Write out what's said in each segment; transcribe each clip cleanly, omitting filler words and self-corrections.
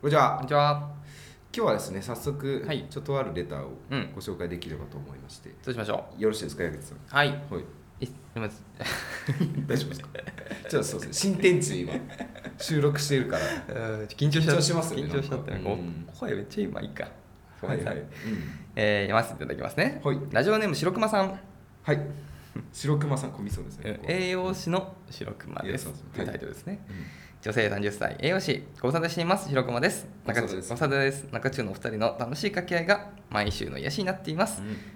こんにちは。 こんにちは。 今日はですね、早速、 はい、 ちょっとあるレターをご紹介できればと思いまして、 どうしましょよろしいですか、矢口さん。 う。はい。 はい。 今大丈夫ですか。じゃあそうですね、新天地今収録しているから緊張しますよね。 緊張しちゃって、声めっちゃ今いいか。ごめんなさい。読ませていただきますね。 はい。 ラジオネーム白熊さん。 はい。白熊さん、込みそうですね。 栄養士の白熊です。というタイトルですね。 うん、 女性30歳、栄養士、ご無沙汰しています。白熊です。 ご無沙汰です。 ご無沙汰です。中中のお二人の楽しい掛け合いが毎週の癒しになっています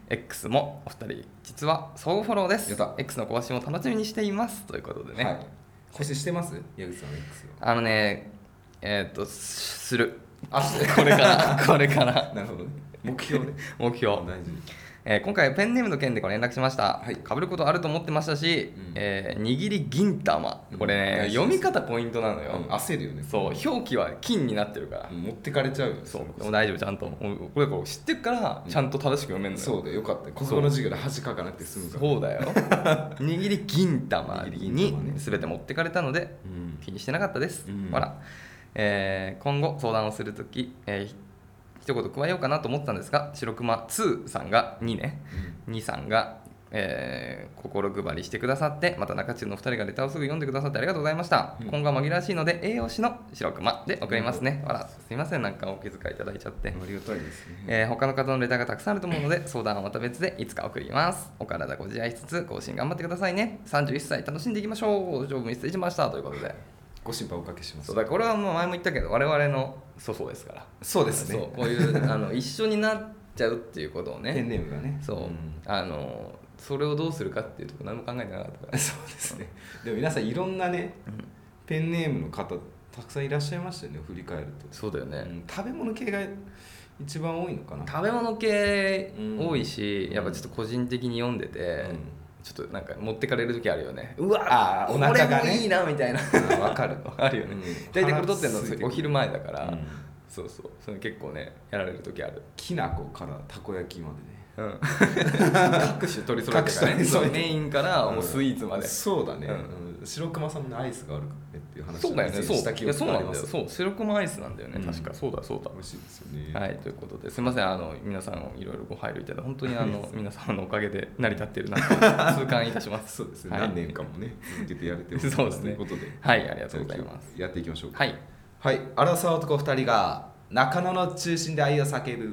。X もお二人、実は相互フォローです。X の更新も楽しみにしています。ということでね。 はい。更新してます？矢口さんの X は。する。 あ、 これから。 なるほどね。目標ね。 目標。 大事に。 今回ペンネームの件でご連絡しました。 はい、 被ることあると思ってましたし、握り銀玉、これね、読み方ポイントなのよ。 焦るよね。 そう、表記は金になってるから。 持ってかれちゃうよ。 そう、でも大丈夫、ちゃんと。これ知ってるからちゃんと正しく読めるのよ。 そうだよ、よかった。国語の授業で恥かかなくて済むから。 そうだよ。握り銀玉に全て持ってかれたので、気にしてなかったです。ほら、今後相談をするとき、一言加えようかなと思ったんですが、白熊2さんが2ね、2さんが、心配りしてくださって、また中中の2人がレターをすぐ読んでくださってありがとうございました。今後は紛らわしいので栄養士の白熊で送りますね。あら、すいません、なんかお気遣いいただいちゃって。 ありがたいですね。 他の方のレターがたくさんあると思うので、相談はまた別でいつか送ります。お体ご自愛しつつ更新頑張ってくださいね。31歳楽しんでいきましょう。長文失礼しましたということで、 ご心配おかけします。 そうだ、これはもう前も言ったけど、我々の粗相ですから。 そうですね。 そう、こういう一緒になっちゃうっていうことをね、 ペンネームがね、 そう、それをどうするかっていうところ何も考えてなかったから。 そうですね。でも皆さんいろんなね、ペンネームの方たくさんいらっしゃいましたよね、振り返ると。 そうだよね、 食べ物系が一番多いのかな。 食べ物系多いし、やっぱちょっと個人的に読んでて、ちょっとなんか持ってかれる時あるよね。うわお腹がね、 これもいいなみたいな。 わかるあるよね。大体これ撮ってるのお昼前だから、そうそう、それ結構ねやられる時ある。 きな粉からたこ焼きまでね。 各種取り揃えてからね。メインからもうスイーツまで。 そうだね。白熊さんのアイスがあるっていう話そうだよね。そうした記憶があります。 そう、白熊アイスなんだよね。確かそうだ。 美味しいですよね。 はい、ということですみません、皆さんいろいろご配慮いただいて本当に皆様のおかげで成り立っているなと痛感いたします。 そうですね。何年間もね続けてやれてますそうですね。 ということで、 はい、ありがとうございます。 やっていきましょう。 はい。 はい。アラサー男2人が中野の中心で愛を叫ぶ。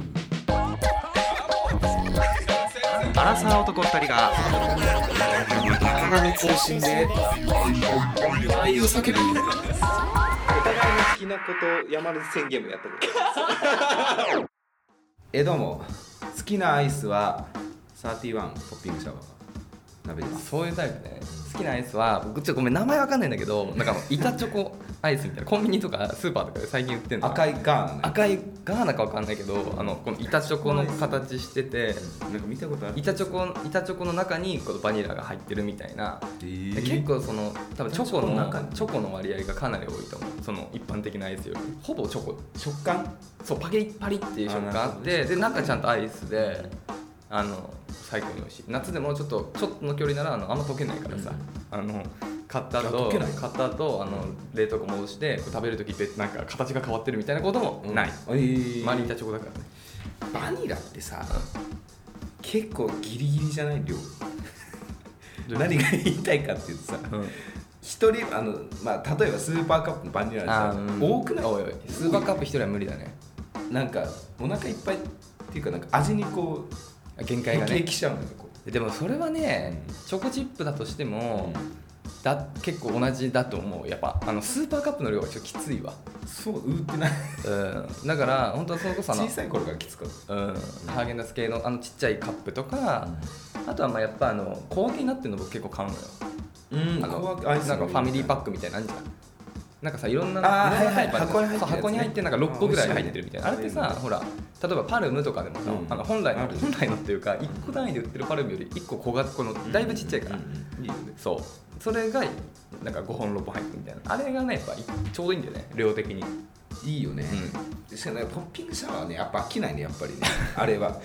アラサー男2人が中野の中心で愛を叫ぶ。お互いの好きなこと山根宣言もやったことどうも、好きなアイスは31ポッピングシャワー鍋です。 そういうタイプね。好きなアイスは僕ちょっとごめん名前わかんないんだけど、なんか板チョコアイスみたいな、コンビニとかスーパーとかで最近売ってるの。 赤いガーナ、ね、 赤いガーナかわかんないけど、この板チョコの形してて、 なんか見たことある。 板チョコの中にこのバニラが入ってるみたいな。結構多分チョコの割合がかなり多いと思う。その一般的なアイスよりほぼチョコ。 食感、 そう、パリっていう食感あって、で中ちゃんとアイスで最高に美味しい。夏でもちょっとの距離ならあんま溶けないからさ、買った後冷凍庫戻して食べるときってなんか形が変わってるみたいなこともない。マリータチョコだからね。 バニラってさ、結構ギリギリじゃない量。何が言いたいかっていうとさ、一人例えばスーパーカップのバニラでさ、多くない？ スーパーカップ一人は無理だね。 なんかお腹いっぱいっていうか、なんか味にこう限界がね。 きちゃうのよ。 でもそれはね、チョコチップだとしても、結構同じだと思う。やっぱスーパーカップの量はちょっときついわ。 そうってない。 だから本当はそれこそ小さい頃からきつかった。 ハーゲンダッツ系のちっちゃいカップとか、あとはやっぱ小分けになってるの僕結構買うのよ。なんかファミリーパックみたいなのあるじゃん。なんかさ、いろんな箱に入ってなんか6個ぐらい入ってるみたいな。あれってさ、ほら例えばパルムとかでもさ、本来のっていうか1個単位で売ってるパルムより1個小型のだいぶちっちゃいから、そう、それがなんか5本6本入ってるみたいな。あれがねやっぱちょうどいいんだよね、量的に。 いいよね。しかもポッピングシャワーはねやっぱ飽きないね、やっぱりね。あれは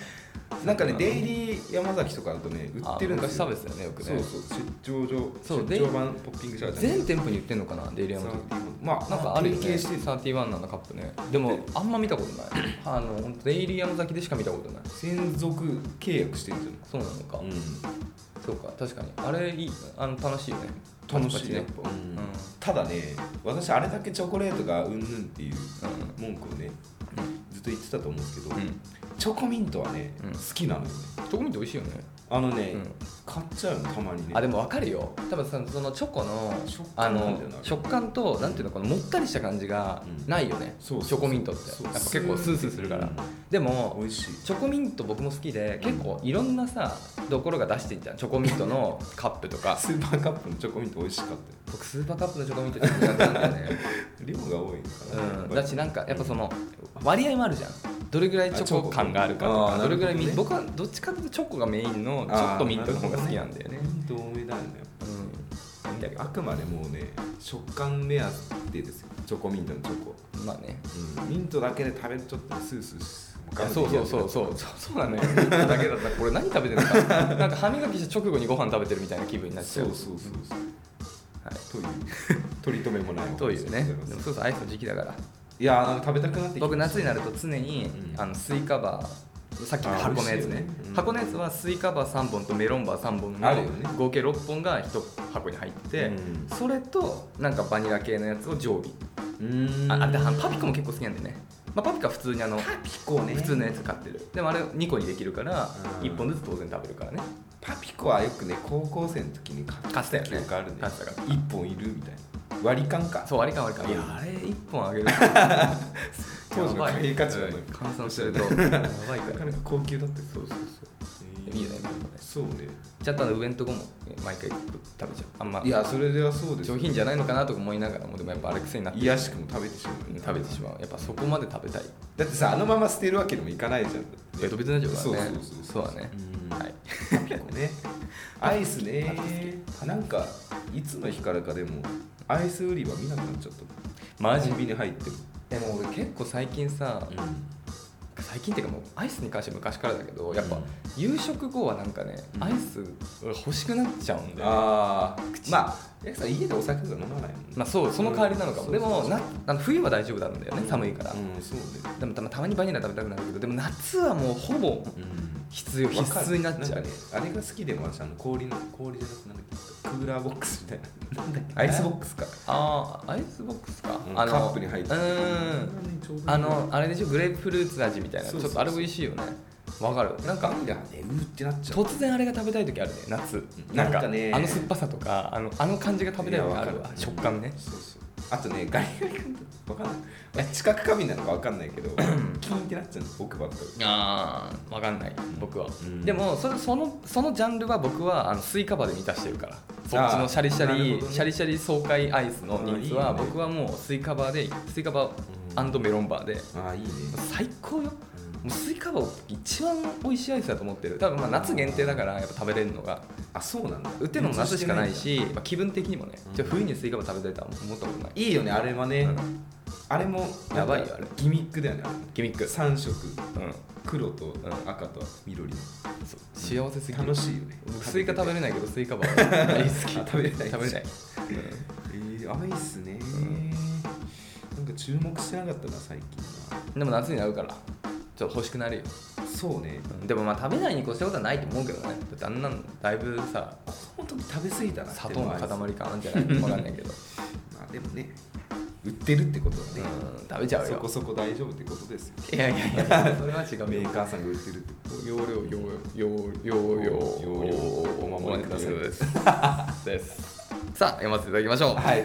なんかねデイリー山崎とかだとね売ってるんですよ。 昔食べてたよねよくね。 そう出張版ポッピングシャワー全店舗に売ってんのかなデイリー山崎。 まあなんかあるよね31のカップね。でもあんま見たことない本当デイリー山崎でしか見たことない。 専属契約してるんじゃない。 そうなのか、そうか確かにあれいい楽しいよね。 楽しいね、ただね私あれだけチョコレートがうんぬんっていう文句をね、ずっと言ってたと思うんですけど、チョコミントはね、好きなのよね。 チョコミント美味しいよね。 買っちゃうのたまにね。 でも分かるよ。多分そのチョコの食感となんていうのこのもったりした感じがないよね。チョコミントってやっぱ結構スースーするから。でも美味しい。 チョコミント僕も好きで結構いろんなさところが出してんじゃん。チョコミントのカップとかスーパーカップのチョコミント美味しかったよ。 僕スーパーカップのチョコミントちょっと苦手なんだよね。 量が多いから。 だしなんかやっぱその割合もあるじゃん。どれぐらいチョコ感があるかとか、どれぐらい僕はどっちかというとチョコがメインのちょっとミントの方が好きなんだよね。 ミント多めだよね。あくまでもうね食感目当てですよ。チョコミントのチョコ。 まあね。 ミントだけで食べるちょっとスースー。 そうなのよ。ミントだけだったらこれ何食べてるのか。なんか歯磨きした直後にご飯食べてるみたいな気分になっちゃう。 そう。はい。という取り留めもない。 というね。でもそうアイスの時期だから。 いやなんか食べたくなってきた。 僕夏になると常にスイカバーさっきの箱のやつね、箱のやつはスイカバー3本とメロンバー3本の合計6本が1箱に入ってて、それとなんかバニラ系のやつを常備。パピコも結構好きなんでね。パピコは普通に普通のやつ買ってる。でもあれ2個にできるから1本ずつ当然食べるからね。 パピコはよくね高校生の時に買った記憶あるね。1本いるみたいな。割り勘か。 そう割り勘。いやあれ1本あげる。 当時の貨幣価値が換算するとやばいから。なかなか高級だって。 そう。いいよね。 そうね。 ちゃんと上のとこも毎回食べちゃう。あんまいやそれではそうです。 上品じゃないのかなとか思いながらもでもやっぱあれ癖になって。 いやしくも食べてしまう。 やっぱそこまで食べたい。 だってさあのまま捨てるわけにもいかないじゃん。 ベトベトになっちゃうからね。そうだね。 はい。パピコね。アイスね。なんかいつの日からかでもアイス売り場見なくなっちゃった。 マジに入ってる。 でも俺結構最近さ、最近っていうかもうアイスに関しては昔からだけどやっぱ夕食後はなんかね、アイス欲しくなっちゃうんだよね。 まあ家でお酒とか飲まないもん。 まあその代わりなのかも。でも冬は大丈夫なんだよね、寒いから。でもたまにバニラ食べたくなるけど、でも夏はもうほぼ必須になっちゃう。 あれが好きでも氷じゃなくてクーラーボックスみたいな。アイスボックスか。 アイスボックスか。 カップに入ってあれでしょ、グレープフルーツ味みたいな。ちょっとあれ美味しいよね。わかる。なんかってなっちゃう。 突然あれが食べたい時あるね、夏。なんかね、酸っぱさとかあの感じが食べたい時あるわ。食感ね。 あとねガリガリ君と分かんない。知覚過敏なのか分かんないけどキーンってなっちゃうの僕ばっかり。 分かんない僕は。でもそのジャンルは僕はスイカバーで満たしてるから。そっちのシャリシャリ爽快アイスのニーズは僕はもうスイカバーメロンバーでいいね。 最高よ。もうスイカバー一番美味しいアイスだと思ってる。多分夏限定だからやっぱ食べれるのが。 そうなんだ。 売ってるのも夏しかないし、気分的にもね。じゃあ冬にスイカバー食べたいとは思ったことない。 いいよねあれはね。あれもやばいよあれ。 ギミックだよね。 ギミック。 3色。黒と赤と緑の。 幸せすぎる。 楽しいよね。 スイカ食べれないけどスイカバー大好き。 食べれない。 アイスね。なんか注目してなかったな最近な。 でも夏になるからちょっと欲しくなるよ。 そうね。 でも食べないに越したことはないと思うけどね。だってあんなのだいぶさ本当に食べ過ぎたな。 砂糖の塊かなんじゃないか分かんないけどでもね売ってるってことはね、 食べちゃうよ。 そこそこ大丈夫ってことですよ。 いやそれは違う。 メーカーさんが売ってるってこと。 容量お守りくださいです。さあ読ませていただきましょう。 はい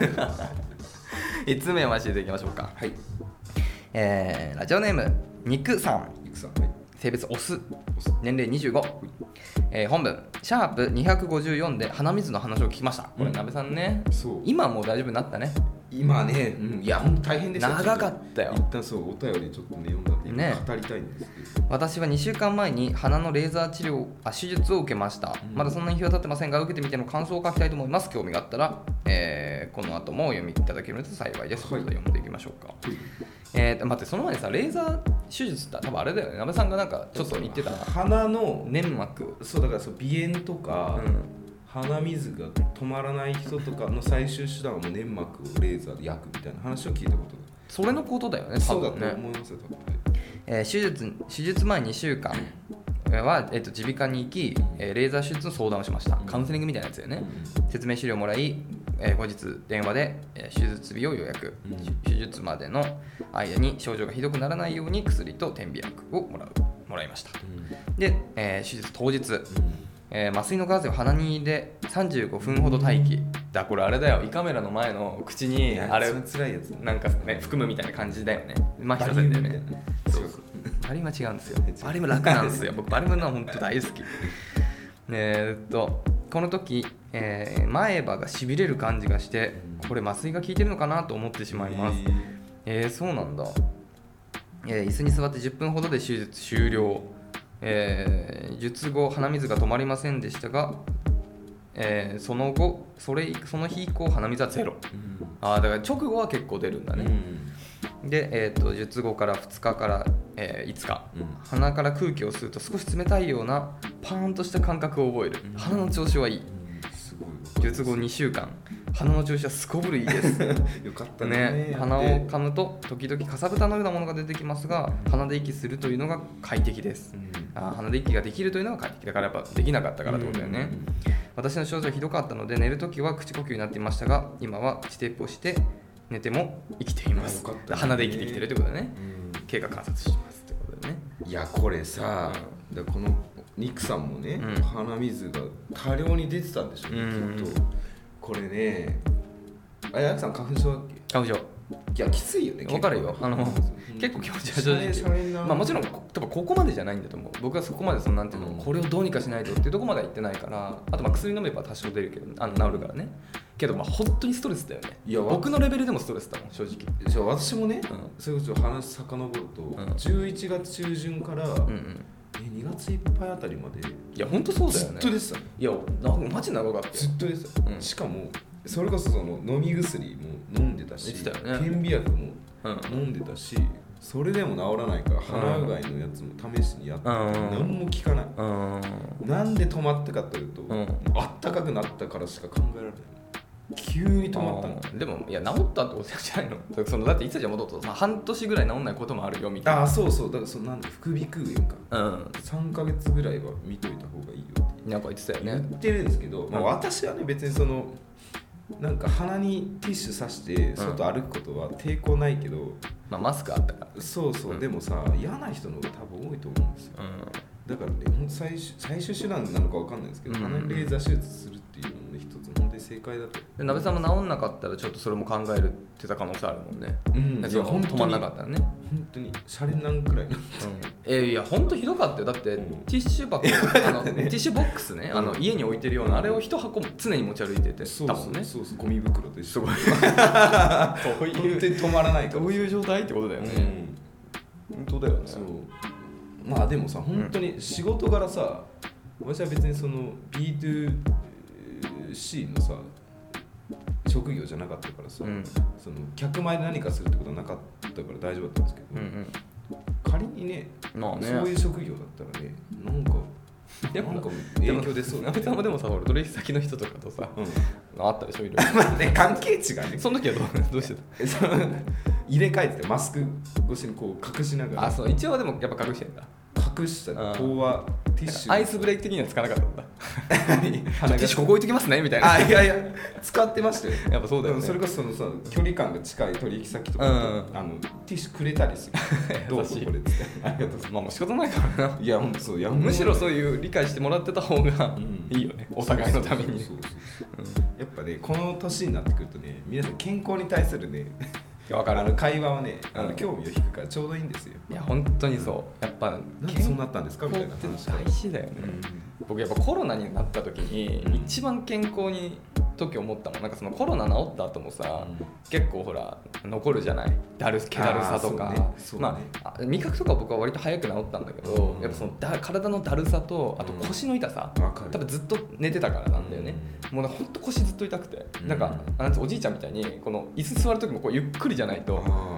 5つ目読ませていただきましょうか。 はい。 ラジオネーム肉さん、性別オス、年齢25、本文シャープ254で鼻水の話を聞きました。これ鍋さんね、今もう大丈夫になったね。 今ね、いや大変でした。 長かったよ。 一旦お便りちょっとね読んだって語りたいんですけど、 私は2週間前に鼻のレーザー手術を受けました。まだそんなに日は経ってませんが、受けてみての感想を書きたいと思います。興味があったら、この後もお読みいただけると幸いです。それでは読んでいきましょうか。待って、その前にさ、レーザー手術って多分あれだよね、なべさんがなんかちょっと言ってた鼻の粘膜、 そうだから鼻炎とか、鼻水が止まらない人とかの最終手段はもう粘膜をレーザーで焼くみたいな話を聞いたことが、 それのことだよね、 そ多分ね。 うだと思いますよ、 手術前2週間は、耳鼻科に行き、レーザー手術の相談をしました。カウンセリングみたいなやつだよね。説明資料をもらい、後日電話で、手術日を予約、手術までの間に症状がひどくならないように薬と点鼻薬をもらいました。で、手術当日、麻酔のガーゼを鼻に入れ35分ほど待機だ。これあれだよ、胃カメラの前の口にあれ辛いやつなんかね含むみたいな感じだよね。麻痺させてね。そうそう、バリウムは違うんですよ。バリウム楽なんですよ。僕バリウムのは本当大好き。この時、前歯がしびれる感じがして、これ麻酔が効いてるのかなと思ってしまいます。そうなんだ。椅子に座って10分ほどで手術終了。術後鼻水が止まりませんでしたが、その日以降鼻水はゼロ。だから直後は結構出るんだね。で、術後から2日から、5日、鼻から空気を吸うと少し冷たいようなパーンとした感覚を覚える。鼻の調子はいい。術後2週間、鼻の調子はすこぶるいいですよかったね。 鼻を噛むと時々かさぶたのようなものが出てきますが、鼻で息するというのが快適です。鼻で息ができるというのが快適だから、やっぱできなかったからってことだよね。私の症状はひどかったので、寝るときは口呼吸になっていましたが、今は口テープをして寝ても生きています。鼻で生きてきてるってことだね。経過観察しますってことだよね。 いやこれさ、このニックさんもね、鼻水が多量に出てたんでしょうね、きっと。これね、ヤクさん花粉症だっけ？ 花粉症。 いやきついよね。 わかるよ。結構気持ちは正直。もちろん多分ここまでじゃないんだと思う。僕はそこまでなんていうの、これをどうにかしないとっていうところまでは言ってないから。あと薬飲めば多少出るけど、治るからね。けど本当にストレスだよね。いや僕のレベルでもストレスだもん正直。 じゃあ私もね、それこそ話遡ると、11月中旬から、2月いっぱいあたりまで、 いや本当そうだよね。 ずっとです。 いやマジ長かった。 ずっとです。しかもそれこそ飲み薬も飲んでたし、点鼻薬も飲んでたし、それでも治らないから鼻うがいのやつも試しにやって、何も効かない。なんで止まったかというと、あったかくなったからしか考えられない。急に止まったの。 でもいや治ったってことじゃないの。だっていつじゃ戻ったと半年ぐらい治んないこともあるよみたいな。 そうそう、だからなんで副鼻腔炎か、3ヶ月ぐらいは見といた方がいいよってなんか言ってたよね。 言ってるんですけど、私はね別になんか鼻にティッシュ刺して外歩くことは抵抗ないけど、 マスクあったから。 そう、でもさ嫌な人の方が多分多いと思うんですよ。だからね最終手段なのか分かんないですけど、鼻にレーザー手術するっていうのもね一つ本当に正解だと。 で鍋さんも治んなかったらちょっとそれも考えるってた可能性あるもんね。止まんなかったらね。 本当にシャレなんくらいいや本当ひどかったよ。だってティッシュ箱ティッシュボックスね、家に置いてるようなあれを一箱常に持ち歩いててたもんね。 そうゴミ袋と一緒。 本当に止まらないから。 どういう状態ってことだよね。本当だよね。 そうでもさ本当に仕事柄さ、私は別にB2C のさ職業じゃなかったからさ、客前で何かするってことはなかったから大丈夫だったんですけど、仮にね、そういう職業だったらね、なんか影響出そう。 鍋さんもでもさ、取引先の人とかとさ、あったでしょ、いろいろ。関係値がね。 その時はどうしてた？ 入れ替えててマスク越しに隠しながら。 一応はでもやっぱ隠してんだ。 隠したらティッシュアイスブレイク的にはつかなかったんだ。ティッシュここ置いときますねみたいな。 いや使ってましたよ。 やっぱそうだよね。 それこそさ距離感が近い取引先とかティッシュくれたりする。どうぞこれって。ありがとうございます。 仕方ないからな。 いや本当そう。 むしろそういう理解してもらってた方がいいよね。お互いのために。 やっぱねこの年になってくるとね、皆さん健康に対するね。 分かる。 会話はね、興味を引くからちょうどいいんですよ。 いや本当にそう。やっぱなんでそうなったんですかみたいな話。 大事だよね。僕やっぱコロナになった時に一番健康に時思ったもん。なんかコロナ治った後もさ、結構ほら残るじゃない。気だるさとか、味覚とか僕は割と早く治ったんだけど、やっぱ体のだるさとあと腰の痛さ、多分ずっと寝てたからなんだよね。もうほんと腰ずっと痛くて、なんかおじいちゃんみたいにこの椅子座る時もこうゆっくりじゃないと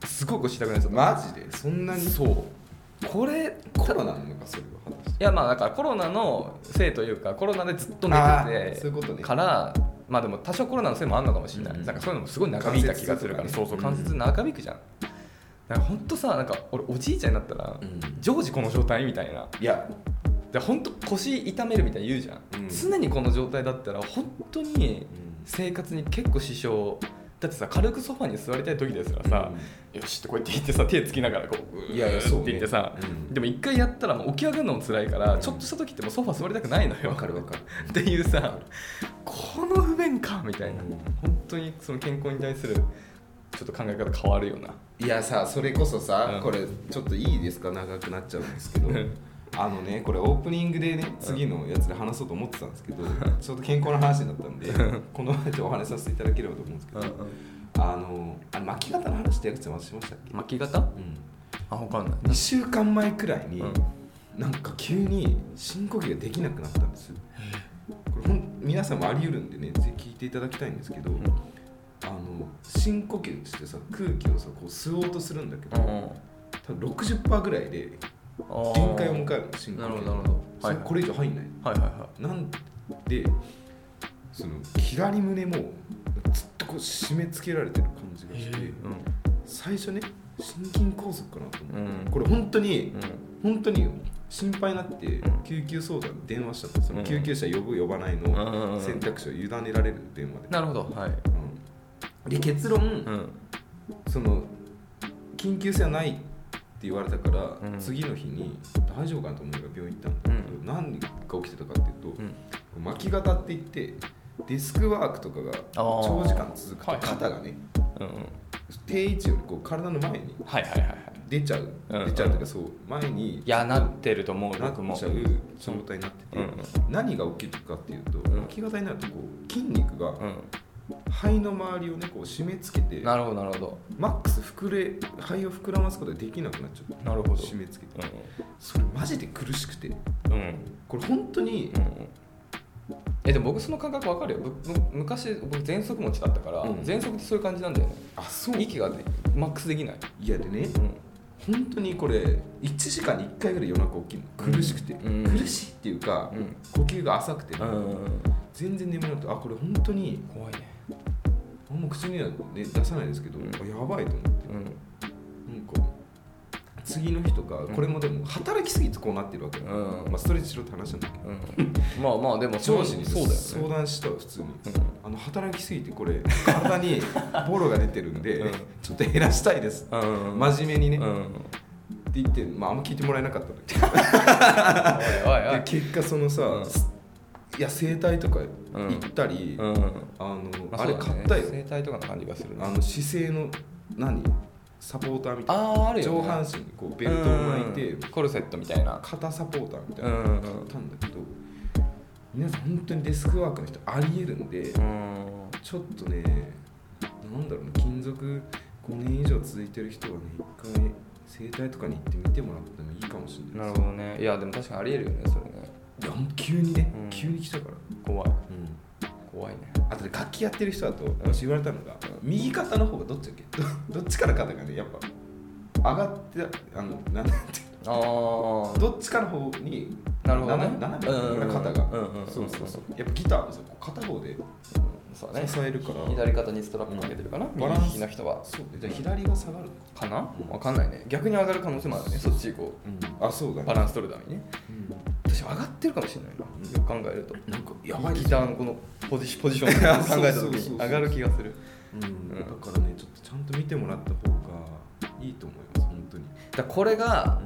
すごい腰痛くなりそう。 マジでそんなに？ そうこれコロナなのかそれは。 いやまあだからコロナのせいというかコロナでずっと寝ててそういうことね。 からまあでも多少コロナのせいもあるのかもしれない、なんかそういうのもすごい長引いた気がするから、そうそう関節長引くじゃん。だから本当さなんか俺おじいちゃんになったら、常時この状態みたいな。 いやで本当腰痛めるみたいに言うじゃん、常にこの状態だったら本当に生活に結構支障。だってさ軽くソファに座りたい時ですらさ、よしってこうやって言ってさ手つきながらこういやいやそう、ね、 って言ってさ、でも一回やったらもう起き上がるのも辛いから、ちょっとした時ってもうソファ座りたくないのよ。 わかるっていうさこの不便かみたいな、本当にその健康に対するちょっと考え方変わるよな。 いやさそれこそさ、これちょっといいですか長くなっちゃうんですけどこれオープニングでね次のやつで話そうと思ってたんですけど、ちょっと健康の話になったんでこの前お話しさせていただければと思うんですけど、巻き方の話ってやつまずしましたっけ？ 巻き方？あ分かんない。 2週間前くらいに、なんか急に深呼吸ができなくなったんです。これ皆さんもあり得るんでねぜひ聞いていただきたいんですけど、深呼吸してさ空気をさこう吸おうとするんだけど、多分 60% ぐらいで限界を迎えるの深呼吸。 なるほどなるほど、はいはい、 これ以上入んない、 はいはいはい、 なんでその左胸もずっとこう締め付けられてる感じがして、最初ね心筋梗塞かなと思って、これ本当に、本当に心配になって救急相談に電話しちゃった。その救急車呼ぶ呼ばないの選択肢を委ねられる電話で。 なるほど、はい。 で結論、その緊急性はないって言われたから、次の日に大丈夫かなと思うから病院行ったんだけど、何が起きてたかっていうと、巻き肩って言ってデスクワークとかが長時間続くと肩がね、定位置よりこう体の前に出ちゃう、出ちゃうというかそう前になってると思う、 なっちゃう状態になってて、何が起きるかっていうと、巻き肩になるとこう筋肉が肺の周りをねこう締め付けて、 なるほどなるほど、 マックス肺を膨らますことができなくなっちゃう。 なるほど、 締め付けて、それマジで苦しくて、これ本当に、 でも僕その感覚分かるよ。昔僕喘息持ちだったから、喘息ってそういう感じなんだよね。 あ、そう。 息が、ね、マックスできない。 いやでね、本当にこれ1時間に1回ぐらい夜中起きるの、苦しくて、苦しいっていうか、呼吸が浅くて、全然眠れなくて、これ本当に怖いね。 あんま口には、ね、出さないですけど、やばいと思って、なんか次の日とか、これもでも働きすぎてこうなってるわけだ、ストレッチしろって話なんだけど、 まあまあでも上司にそうだよ、ね、 相談したわ普通に、働きすぎてこれ体にボロが出てるんで、ちょっと減らしたいです、真面目にね、って言って、あんま聞いてもらえなかったんだけどで結果そのさ、いや整体とか行ったり、あれ買ったよ、 整体とかの感じがする、 姿勢のサポーターみたいな、あるよね、 上半身にこうベルトを巻いて、 コルセットみたいな肩サポーターみたいなのを買ったんだけど、皆さん本当にデスクワークの人ありえるんで、ちょっとね、なんだろうね、勤続5年以上続いてる人はね、一回整体とかに行ってみてもらってもいいかもしれない。 なるほどね。いやでも確かにありえるよね、それね。 いや急にね、急に来たから怖い、怖いね。 あとで楽器やってる人だと私言われたのが、右肩の方がどっちだっけどっちから肩がねやっぱ上がってなんていうの、どっちかの方になるほどね、 斜め肩が、そうやっぱギターのさ片方で支えるから、 左肩にストラップかけてるかな、 バランスの人は。 そうじゃあ左が下がるかな、分かんないね。逆に上がる可能性もあるね、そっちこう、 そうだね、 バランス取るためにね。私上がってるかもしれないな、よく考えると。 なんかやばいギターのこのポジションを考えた時に上がる気がする。 だからね、ちょっとちゃんと見てもらった方がいいと思います、本当に。 だこれが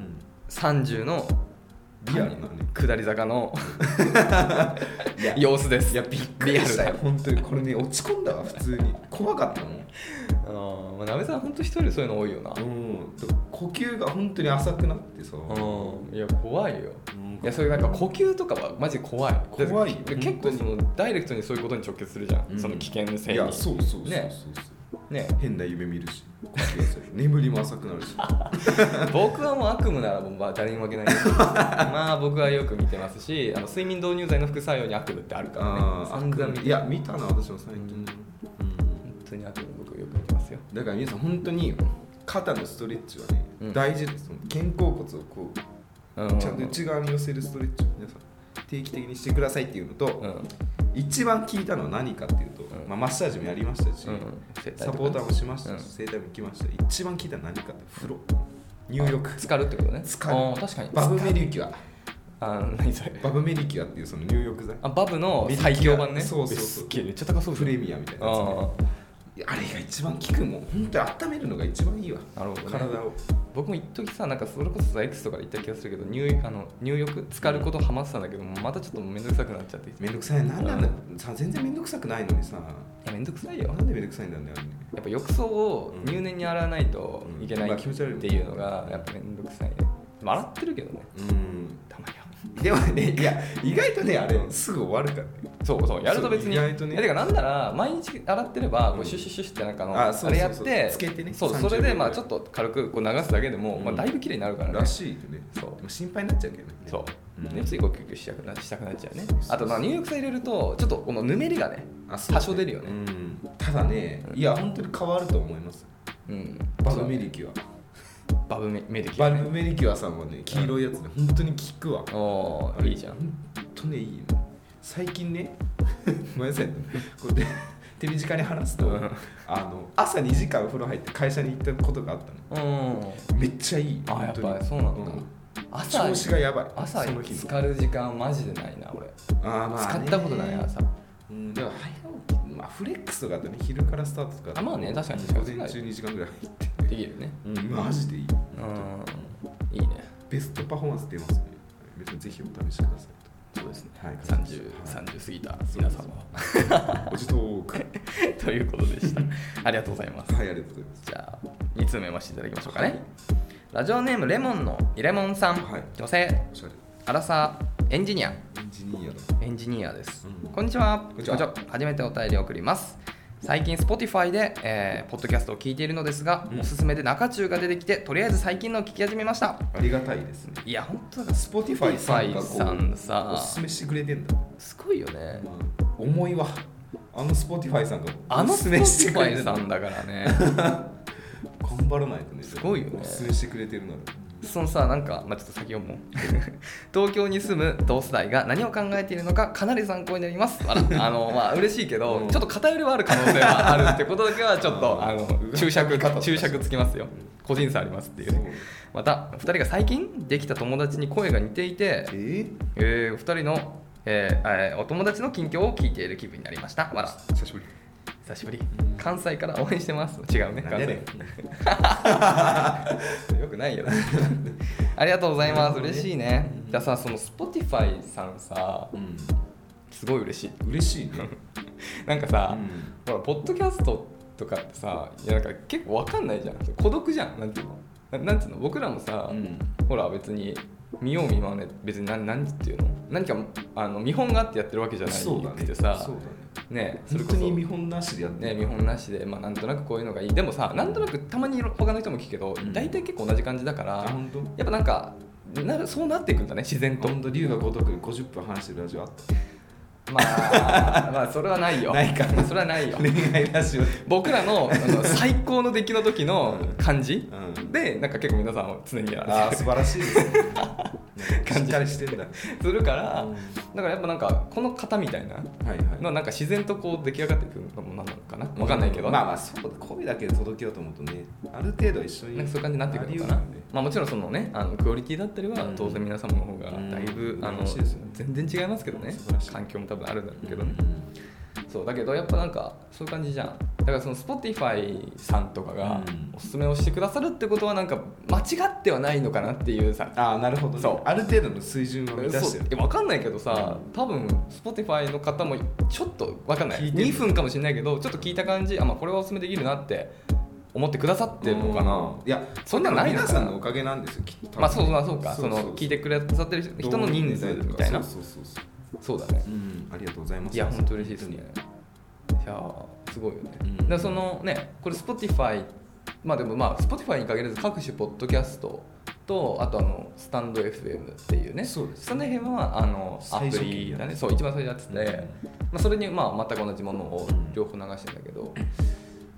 30のリアルなね下り坂の様子です。 いやびっくりしたよ、本当に。これね落ち込んだわ、普通に怖かったもん。 なべさん本当一人そういうの多いよな。 呼吸が本当に浅くなってさ、 いや怖いよ。いやそういうなんか呼吸とかはマジ怖い。結構そのダイレクトにそういうことに直結するじゃん、その危険性に。 いやそうね、変な夢見るし、呼吸する眠りも浅くなるし僕はもう悪夢ならもう誰にも負けないですまあ僕はよく見てますし、睡眠導入剤の副作用に悪夢ってあるからね。散々見て。 いや見たな、私も最近。 本当に悪夢僕よく見てますよ。 だから皆さん本当に肩のストレッチはね、大事です。肩甲骨をこう、ちゃんと内側に寄せるストレッチを皆さん定期的にしてくださいっていうのと、一番聞いたのは何かっていうと、マッサージもやりましたし、サポーターもしましたし、整体も行きました。一番聞いたのは何かって風呂、入浴、 浸かるってことね。 浸かる。 確かに。 バブメリキュア。 何それ。 バブメリキュアっていうその入浴剤。 バブの最強版ね。 そう。 めっちゃ高そう。 プレミアみたいなやつね。あれが一番効くもん。本当に温めるのが一番いいわ。 なるほど、ね、 体を。僕も一時さ、なんかそれこそさ X とかで言った気がするけど、入浴浸かることハマってたんだけど、またちょっとめんどくさくなっちゃって。 めんどくさい。なんなんだ。さ、全然めんどくさくないのにさ。 いや、めんどくさいよ。 なんでめんどくさいんだよね。 やっぱ浴槽を入念に洗わないといけないっていうのがやっぱめんどくさいね。洗ってるけどね。たまには。 でもね、いや意外とね、あれすぐ終わるからね。 そうやると別に。 意外とね。 てかなんなら毎日洗ってればこうシュッシュッシュッってなんかあれやってつけてね。 それでまあちょっと軽くこう流すだけでもまあだいぶ綺麗になるからね。 らしいよね。 そう心配になっちゃうけどね。 そう。熱意呼吸したくなっちゃうね。あとまあ入浴剤入れるとちょっとこのぬめりがね多少出るよね。 ただね、いや本当に変わると思います。バブメリキュア。 バブメリキュアさんはね、黄色いやつね、本当に効くわ。 いいじゃん。 本当ね、いいよ。最近ね、ごめんなさい、こうで手短に話すと、朝2時間風呂入って会社に行ったことがあったの。めっちゃいい。 やっぱりそうなんだ。 調子がやばい。 朝浸かる時間マジでないな、俺。使ったことない朝。 でも早起き、フレックスとかだとね、昼からスタートとか。 まあね、確かに午前中2時間ぐらい入って。 できるね。 マジでいい。 いいね。 ベストパフォーマンス出ますね。ぜひお試しください。 そうですね。30過ぎた皆様は。おじとーくということでした。ありがとうございます。 はい、ありがとうございます。 じゃあ2通目読ませていただきましょうかね。ラジオネームレモンのイレモンさん、女性、アラサーエンジニアです。こんにちは。初めてお便りを送ります。最近 Spotify で、ポッドキャストを聞いているのですが、おすすめで中中が出てきて、とりあえず最近のを聞き始めました。 ありがたいですね。 いや本当だ。 Spotify さんさおすすめしてくれてんだ。 すごいよね。 重いわ。Spotify さんがおすすめしてくれてる。Spotify さんだからね。 頑張らないとね。 すごいよね。 おすすめしてくれてるなら。 そのさ、なんか、ちょっと先読もう。東京に住む同世代が何を考えているのかかなり参考になります。嬉しいけど、ちょっと偏りはある可能性はあるってことだけはちょっと注釈つきますよ。個人差ありますっていうね。また2人が最近できた友達に声が似ていて、2人の、お友達の近況を聞いている気分になりました。久しぶり。関西から応援してます。違うね。関西。よくないよ。ありがとうございます。嬉しいね。じゃあさ、その Spotify さんさ、すごい嬉しい。 嬉しいね。 なんかさ、ほらポッドキャストとかってさ、いやなんか結構わかんないじゃん。孤独じゃん。なんていうの。僕らもさ、ほら別に見よう見まね別に何っていうの。何か見本があってやってるわけじゃないくてさ。ね、 本当に見本なしでやってね、見本なしで、なんとなくこういうのがいい。でもさ、なんとなくたまに他の人も聞くけど、大体結構同じ感じだから、やっぱなんかそうなっていくんだね、自然と。 本当龍が如く50分話してるラジオあった。 それはないよ。 ないか。 それはないよ。 恋愛ラジオ。 僕らの最高の出来の時の感じで、なんか結構皆さんは常にやられてる。 素晴らしいですね。感じたりしてんだ。 するから、だからやっぱなんかこの型みたいなのなんか自然とこう出来上がっていくのもなのかな。わかんないけど。 そう声だけで届けようと思うとね、ある程度一緒になんかそういう感じになっていくのかな。もちろんそのね、クオリティだったりは当然皆様の方がだいぶ全然違いますけどね。環境も多分あるんだろうけどね。そうだけどやっぱなんかそういう感じじゃん。だからその Spotify さんとかがおすすめをしてくださるってことはなんか間違ってはないのかなっていうさ。 なるほどね。そうある程度の水準を満たしてる。 分かんないけどさ、多分 Spotify の方もちょっと分かんない2分かもしれないけどちょっと聞いた感じこれはおすすめできるなって思ってくださってるのかな。 いやそんなないのかな。 皆さんのおかげなんですよきっと。 そうか。その聞いてくださってる人の人数みたいな。そうだね。 ありがとうございます。 いや本当嬉しいですね。いやすごいよね。だからそのね、これ Spotify でもSpotify に限らず各種ポッドキャストとあとスタンド FM っていうね。 そうです。 スタンド FM はアプリだね。そう一番最初やってて、それに全く同じものを両方流してるんだけど、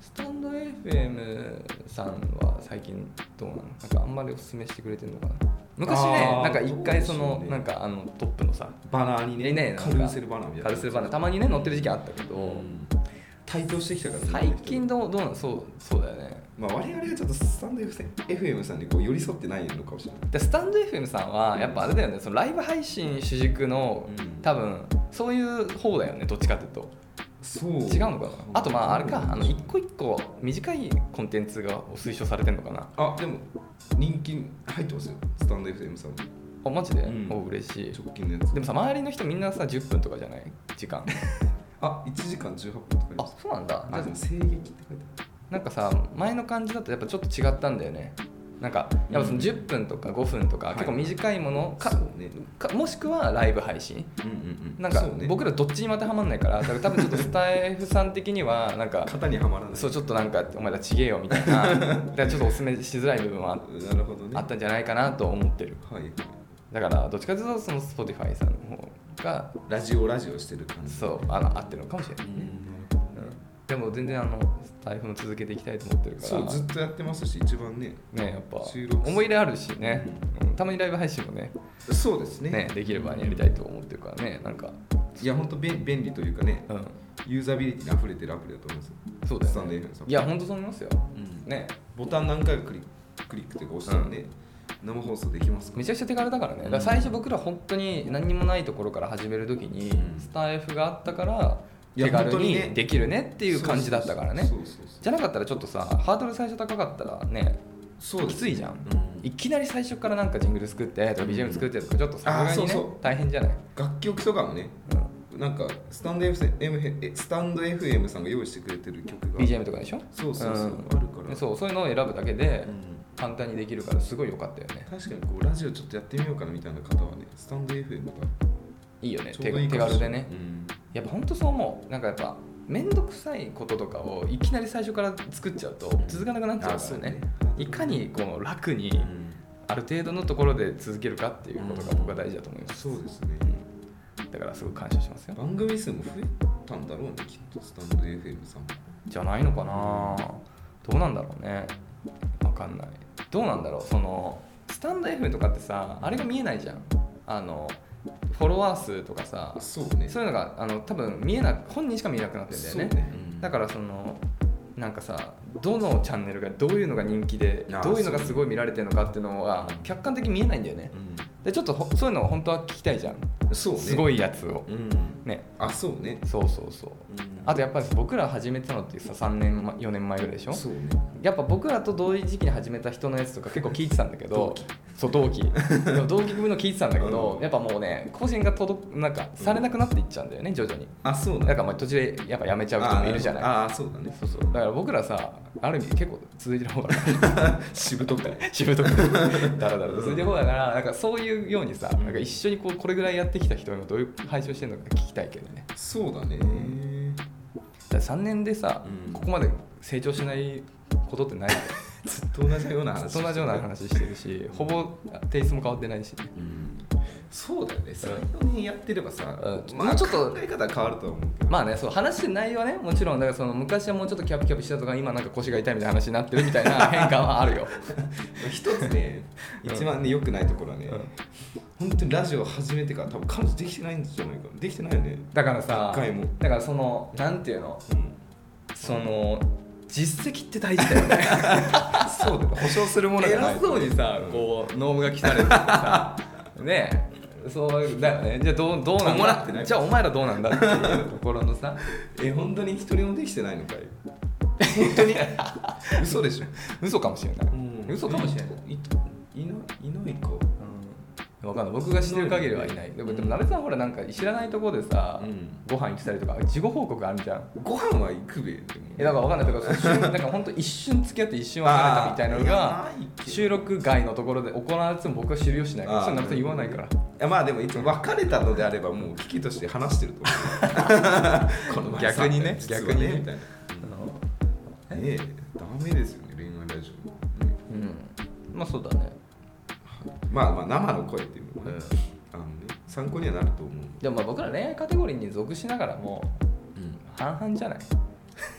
スタンド FM さんは最近どうなの？なんかあんまりおすすめしてくれてるのかな。昔ね、なんか一回その、なんかトップのさバナーにねカルーセルバナーみたいな、 カルーセルバナーたまにね載ってる時期あったけど、 台頭してきたから、 最近どうなの？そうだよね。 まあ我々はちょっとスタンド FM さんにこう寄り添ってないのかもしれない。 でスタンド FM さんはやっぱあれだよね、そのライブ配信主軸の、多分そういう方だよね、どっちかっていうと。 そう違うのかな。あとまああれか、一個一個短いコンテンツが推奨されてるのかな。 あ、でも人気入ってますよ、スタンド FM さん。 あ、マジで？お、嬉しい。 直近のやつ。 でもさ、周りの人みんなさ10分とかじゃない？時間。 あ、1時間18分とか。 あ、そうなんだ。 あ、でも声劇って書いてある。 なんかさ、前の感じだとやっぱちょっと違ったんだよね。なんかやっぱその10分とか5分とか、結構短いものか、もしくはライブ配信、なんか僕らどっちにも当てはまんないから、だから多分ちょっとスタイフさん的にはなんか型にはまらない、 そうちょっとなんかお前らちげえよみたいなだからちょっとおすすめしづらい部分はあったんじゃないかなと思ってる。だからどっちかというとその Spotify さんの方がラジオしてる感じ、 そう合ってるのかもしれないね。でも全然スタイフも続けていきたいと思ってるから。 そう、ずっとやってますし、一番ねやっぱ思い入れあるしね、たまにライブ配信もね、 そうですね、 できればやりたいと思ってるからね。なんかいや本当便利というかね、ユーザビリティに溢れてるアプリだと思うんですよ。 そうだよね。いや本当そう思いますよ、ね。 ボタン何回かクリックとか押したらね、生放送できますから。 めちゃくちゃ手軽だからね。だから最初僕ら本当に何にもないところから始めるときに、スタイフがあったから手軽にできるねっていう感じだったからね。じゃなかったらちょっとさ、ハードル最初高かったらね、きついじゃん。いきなり最初からなんかジングル作ってとか BGM 作ってとかちょっとさすがにね大変じゃない。 楽曲とかもね、なんかスタンド FM さんが用意してくれてる曲が BGM とかでしょ。 そうあるから、 そういうのを選ぶだけで簡単にできるからすごい良かったよね。 確かにこうラジオちょっとやってみようかなみたいな方はね、スタンド FM がいいよね、手軽でね。やっぱ本当そう思う。なんかやっぱ面倒くさいこととかをいきなり最初から作っちゃうと続かなくなっちゃうからね。いかにこの楽にある程度のところで続けるかっていうことが僕は大事だと思います。 そうですね。 だからすごい感謝しますよ。 番組数も増えたんだろうね、きっとスタンド FM さんじゃないのかな。どうなんだろうね。わかんない。どうなんだろう。そのスタンド FM とかってさ、あれが見えないじゃん。フォロワー数とかさ、そういうのが多分本人しか見えなくなってるんだよね。だからそのなんかさ、どのチャンネルがどういうのが人気でどういうのがすごい見られてるのかっていうのが客観的に見えないんだよね。でちょっとそういうのを本当は聞きたいじゃん。すごいやつをね。 そうね。 そう。あとやっぱり僕ら始めたのってさ3年4年前ぐらいでしょ。やっぱ僕らと同時期に始めた人のやつとか結構聞いてたんだけど、同期組の聞いてたんだけど、やっぱもうね更新がなんかされなくなっていっちゃうんだよね、徐々に。だから途中でやっぱやめちゃう人もいるじゃない。そうだから僕らさ、ある意味結構続いてる方だからしぶとくだらだら続いてる方だから、なんかそういうようにさ、なんか一緒にこれぐらいやってきた人がどういう配信をしてるのか聞きたいけどね。 そうだね。 だ3年でさ、ここまで成長しないことってない。 ずっと同じような話してるし、ほぼテイストも変わってないし、ね。 そうだよね。3年やってればさ、 まあちょっと考え方変わると思うけど。 まあね、そう話してる内容はね、もちろんだからその昔はもうちょっとキャピキャピしたとか、今なんか腰が痛いみたいな話になってるみたいな変化はあるよ。 一つね、一番ね良くないところはね、本当にラジオ始めてから多分彼女できてないんじゃないかな。できてないよね。 だからさ、だからそのなんていうの、その実績って大事だよね。 そうだよ。保証するものがない。 偉そうにさ、こうノームが来たりとかさ、ね。そうだよね。じゃあどうなんだ。じゃあお前らどうなんだっていうところのさ、 本当に一人もできてないのかい。本当に嘘でしょ。 嘘かもしれない。嘘かもしれない。 いないか。 わかんない。僕が知ってる限りはいない。でも鍋さんほらなんか知らないところでさ、ご飯行ってたりとか事後報告あるじゃん。 ご飯は行くべ。 だからわかんないとか、なんか本当一瞬付き合って一瞬別れたみたいなのが収録外のところで行われても僕は知るよしないから、それ鍋さん言わないから。 まあでもいつも別れたのであればもう危機として話してると思う。 逆にねみたいな。 ダメですよね、恋愛ラジオ。まあそうだね。 まあ生の声っていうのはね、参考にはなると思う。 でもまあ僕ら恋愛カテゴリーに属しながらも半々じゃない。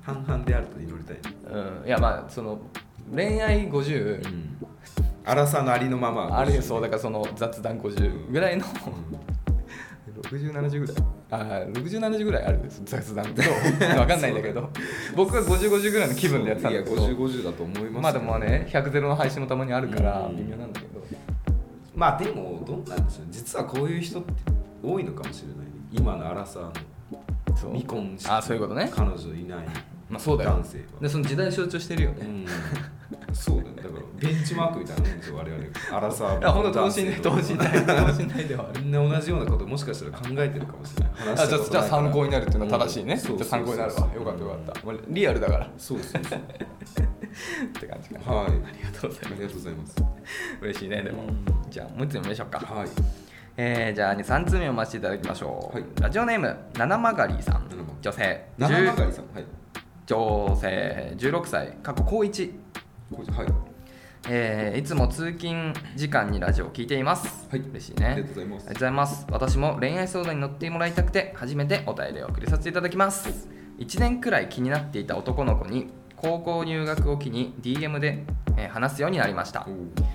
半々であると祈りたい、 いやまあその恋愛50、 荒さのありのままあるよ。そうだからその雑談50ぐらいの、60、70ぐらい60、70ぐらいある雑談と分かんないんだけど僕は50、50ぐらいの気分でやってたんだけど、 いや50、50だと思います、 まあでもね100、0の配信もたまにあるから微妙なんだけど、 まあでもどうなんでしょう、実はこういう人って多いのかもしれない、今の荒さの未婚してそういうことね、 彼女いない、 まあそうだよ、 男性はでその時代象徴してるよね、 そうだね、だからベンチマークみたいなもんですよ我々荒さ。 いや本当等身大ではある。 みんな同じようなこともしかしたら考えてるかもしれない。 じゃあ参考になるっていうのは正しいね。じゃあ参考になるわ。よかったよかった。リアルだから。 そうそうそうって感じかな。 はい。 ありがとうございます。 ありがとうございます。 嬉しいねでも。じゃあもう一つ読みましょうか。 はい。 じゃあ3通目を待ちいただきましょう。 はい、 ラジオネーム七曲さん。女性。 七曲さん。はい。 女性16歳。過去高1。 はい。 いつも通勤時間にラジオを聞いています。 はい、 嬉しいね。 ありがとうございます。 ありがとうございます。私も恋愛相談に乗ってもらいたくて初めてお便りを送りさせていただきます。1年くらい気になっていた男の子に高校入学を機に DM で、話すようになりました。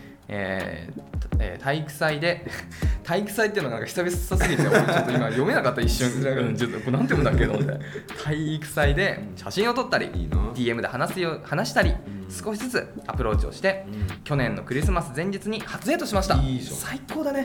体育祭で体育祭っていうのがなんか久々すぎて俺ちょっと今読めなかった一瞬ちょっとなんて読むんだっけと思って体育祭で写真を撮ったり DM で話したり少しずつアプローチをして去年のクリスマス前日に初デートしました。最高だね。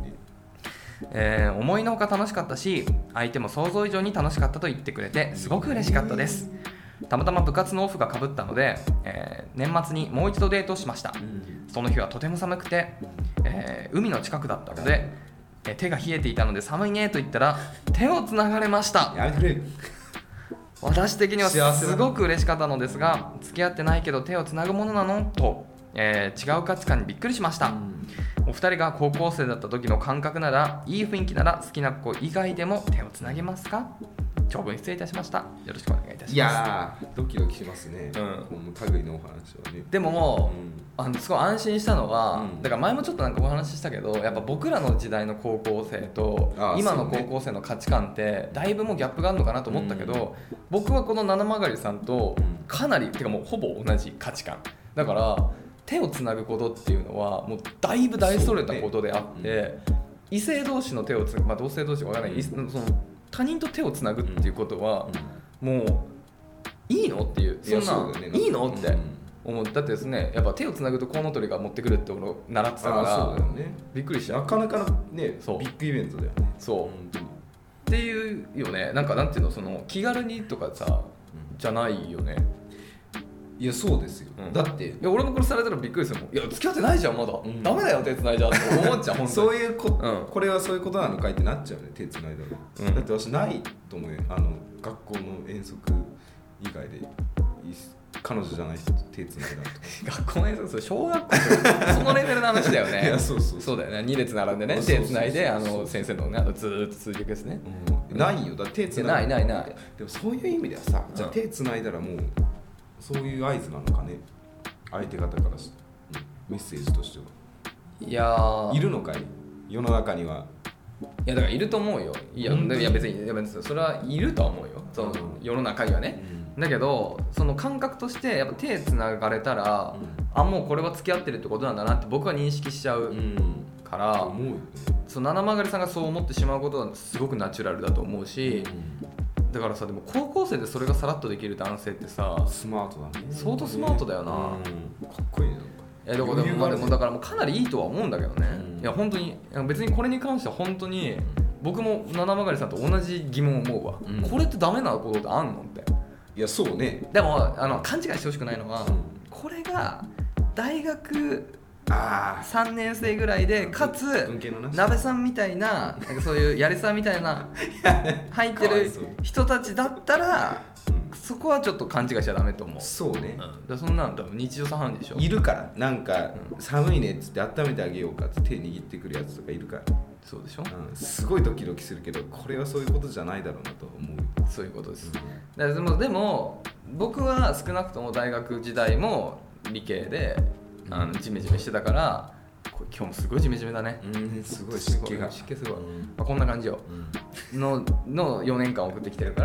思いのほか楽しかったし相手も想像以上に楽しかったと言ってくれてすごく嬉しかったです。たまたま部活のオフがかぶったので、年末にもう一度デートをしました。その日はとても寒くて、海の近くだったので、手が冷えていたので寒いねと言ったら手をつながれました。 やめてくれ。 私的にはすごく嬉しかったのですが付き合ってないけど手をつなぐものなのと、違う価値観にびっくりしました。お二人が高校生だった時の感覚ならいい雰囲気なら好きな子以外でも手をつなげますか？長文失礼いたしました。よろしくお願いいたします。 いやードキドキしますね、この類のお話はね。 でももう、すごい安心したのは、だから前もちょっとなんかお話ししたけどやっぱ僕らの時代の高校生と今の高校生の価値観ってだいぶもうギャップがあるのかなと思ったけど、僕はこの七曲さんとかなりてかもうほぼ同じ価値観だから手をつなぐことっていうのはもうだいぶ大それたことであって、異性同士の手をつなぐ、同性同士は分からない、その他人と手をつなぐっていうことは、もういいのっていう、そんないいのって思ったってですね。やっぱ手をつなぐとコウノトリが持ってくるって俺習ってたからそうだよ、ね、 びっくりした。 なかなかねビッグイベントだよね。 そうっていうよね。なんていうの、その気軽にとかさ、じゃないよね。 いやそうですよ、だっていや俺もこれされたらびっくりするもん。いや付き合ってないじゃんまだ、ダメだよ手つないじゃんって思っちゃう。本当にそういうこれはそういうことなのかいってなっちゃうね、手つないだら、だって私ないと思うよ。学校の遠足以外で彼女じゃない人と手つないだとか学校の遠足、小学校そのレベルの話だよね。 いやそうだよね。2列並んでね手つないで先生のねずーっと続いていくですね。 ないよ、だって手つないない。 でもそういう意味ではさ、じゃあ手つないだらもうそういう合図なのかね、相手方からしてメッセージとしては。いやいるのかい世の中には。 いやだからいると思うよ。いや別にそれはいるとは思うよ、その世の中にはね、だけどその感覚としてやっぱ手つながれたら、もうこれは付き合ってるってことなんだなって僕は認識しちゃうから、 思うよね。 その七曲さんがそう思ってしまうことはすごくナチュラルだと思うし、だからさ、でも高校生でそれがさらっとできる男性ってさ、 スマートだね。 相当スマートだよな、 かっこいいね。 でもだからもうかなりいいとは思うんだけどね、いや本当に別にこれに関しては本当に僕も七曲さんと同じ疑問を思うわ、これってダメなことってあんのって。 いやそうね。 でも勘違いしてほしくないのは、これが大学3年生ぐらいでかつ鍋さんみたいな、そういうやりさんみたいな入ってる人たちだったらそこはちょっと勘違いしちゃダメと思う。 そうね、 だそんなん多分日常茶飯事でしょ。 いるからなんか、寒いねっつって温めてあげようかって手握ってくるやつとかいるから。 そうでしょ、 すごいドキドキするけどこれはそういうことじゃないだろうなと思う。 そういうことです、でも僕は少なくとも大学時代も理系でジメジメしてたから今日もすごいジメジメだね。 すごい湿気が。 湿気すごい。まあ、こんな感じよ。の4年間送ってきてるから、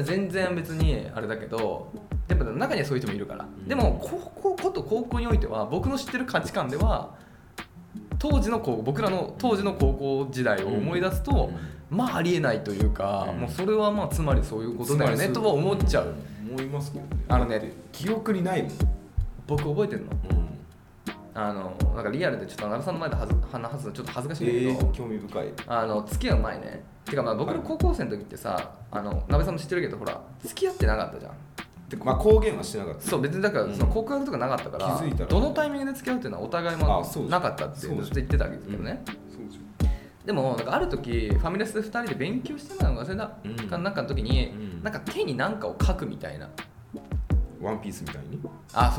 全然別にあれだけど、やっぱ中にはそういう人もいるから。でも高校においては僕の知ってる価値観では、僕らの当時の高校時代を思い出すと、まあありえないというか、もうそれはまあつまりそういうことだよねとは思っちゃう。 思いますけどね。記憶にないもん。 僕覚えてるの。なんかリアルでちょっと奈良さんの前で話すのちょっと恥ずかしいんだけど、 興味深い。 付き合う前ね。てかまあ僕の高校生の時ってさ、鍋さんも知ってるけどほら付き合ってなかったじゃん。 まあ公言はしてなかった。 そう別にだからその告白とかなかったから、 気づいたらどのタイミングで付き合うっていうのはお互いもなかったってずっと言ってたわけですけどね。でもなんかある時ファミレスで2人で勉強してたのが忘れたかなんかの時に、なんか手に何かを書くみたいな。 ワンピースみたいに。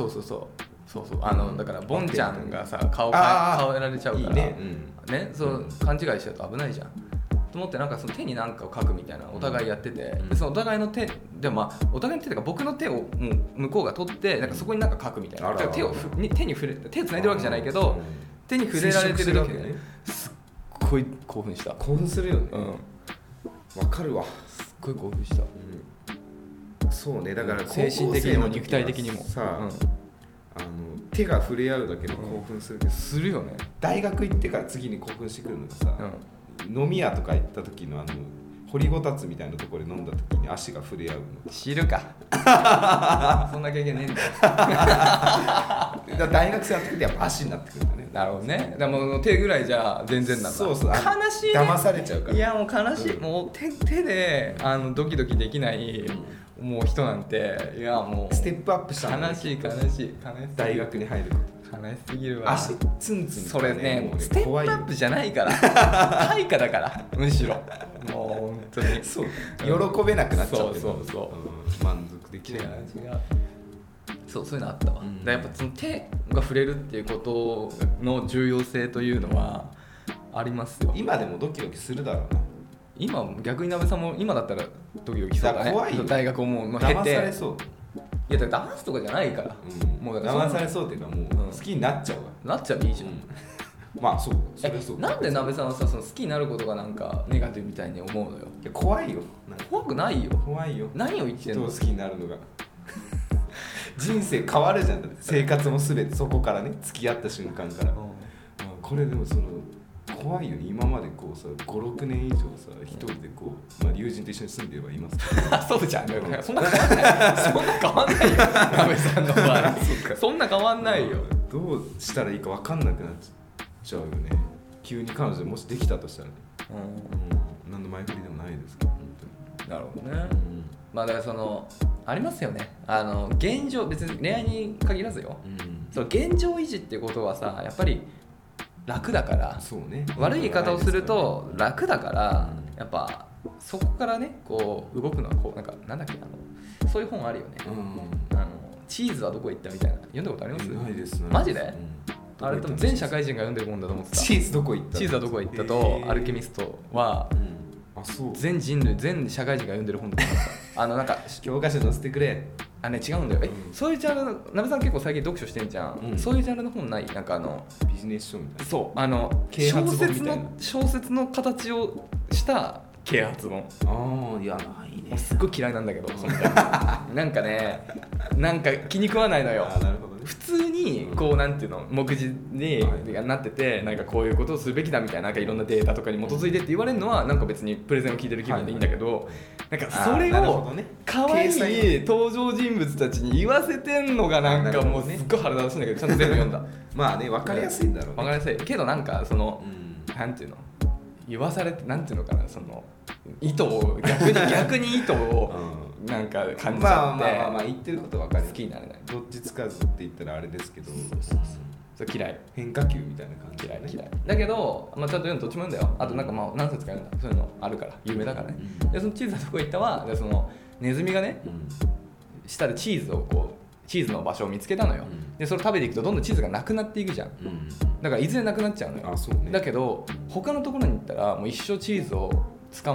だからボンちゃんがさ顔やられちゃうからね、そう勘違いしちゃうと危ないじゃんと思って、なんかその手に何かを書くみたいなお互いやってて、でそのお互いの手でもまあお互いの手というか僕の手をもう向こうが取ってなんかそこに何か書くみたいな、だから手に触れ手を繋いでるわけじゃないけど、手に触れられてる時ね、すっごい興奮した。 興奮するよね。わかるわ。 すっごい興奮した。 そうね、だから精神的にも肉体的にもさ、手が触れ合うだけで興奮するけど、 するよね。 大学行ってから次に興奮してくるのがさ、飲み屋とか行った時の掘りごたつみたいなところで飲んだ時に足が触れ合うの。 知るかそんな経験ねえんだよだ大学生の時でやっぱ足になってくるんだね。 なるほどね。だからもう手ぐらいじゃ全然なんだ。 そう悲しいね。 騙されちゃうから。 いやもう悲しい、もう手でドキドキできないもう人なんて、いやもうステップアップした悲しい大学に入ること。 悲しすぎるわ。 足ツンツン、 それねステップアップじゃないから対価だからむしろもう本当にそう喜べなくなっちゃう。満足できない。 そういうのあったわ。だやっぱその手が触れるっていうことの重要性というのはありますよ。 今でもドキドキするだろうな。 今逆に鍋さんも今だったらドキドキそうだね。 怖いよ。 大学をもう経て騙されそう。 いやだからダンスとかじゃないから、 もう騙されそうっていうかもう好きになっちゃうわ。 なっちゃいいじゃん。 まあそう、それそう。 なんで鍋さんはさその好きになることがなんかネガティブみたいに思うのよ。 いや怖いよ。 怖くないよ。 怖いよ。 何を言ってんの。 人を好きになるのが人生変わるじゃん。生活も全てそこからね、付き合った瞬間から。これでもその怖いよね。今までこうさ 5,6 年以上さ一人でこう、友人と一緒に住んでればいますからそうじゃん。そんな変わんないそんな変わんないよ鍋さんの場合そんな変わんないよ。 どうしたらいいか分かんなくなっちゃうよね。急に彼女もしできたとしたらね、何の前振りでもないですけど。 なるほどね。まあだからそのありますよね。現状別に恋愛に限らずよ、その現状維持っていうことはさやっぱり楽だから、 そうね、 悪い言い方をすると楽だから、やっぱそこからねこう動くのはこうなんだっけそういう本あるよね。チーズはどこ行ったみたいな読んだことあります？ ないですね。 マジで？あれ多分全社会人が読んでる本だと思ってた。 チーズどこ行った？ チーズはどこ行ったとアルケミストは全人類全社会人が読んでる本だと思ってた。なんか教科書載せてくれ。 違うんだよ。そういうジャンル鍋さん結構最近読書してんじゃん。そういうジャンルの本ない？なんかビジネス書みたいな。 そう小説の形をした啓発本。 いやないね。 すっごい嫌いなんだけどなんかねなんか気に食わないのよ。 なるほどね。 普通にこうなんていうの目次になっててなんかこういうことをするべきだみたいな、なんかいろんなデータとかに基づいてって言われるのはなんか別にプレゼンを聞いてる気分でいいんだけど、なんかそれを可愛い登場人物たちに言わせてんのがなんかもうすっごい腹立つんだけど、ちゃんと全部読んだ。 まあね、分かりやすいんだろうね。 分かりやすいけどなんかそのなんていうの言わされてなんていうのかな、その意図を逆に意図をなんか感じちゃって、 まあ言ってること分かる。 好きになれない。 どっちつかずって言ったらあれですけど、 そう嫌い。 変化球みたいな感じ。 嫌いだけど、ちゃんと読むどっちも読んだよ。あとなんか何冊か読んだ。そういうのあるから有名だからね。でそのチーズのとこ行ったはでそのネズミがね、下でチーズの場所を見つけたのよ。でそれ食べていくとどんどんチーズがなくなっていくじゃん。だからいずれなくなっちゃうのよ。だけど他のところに行ったらもう一生チーズを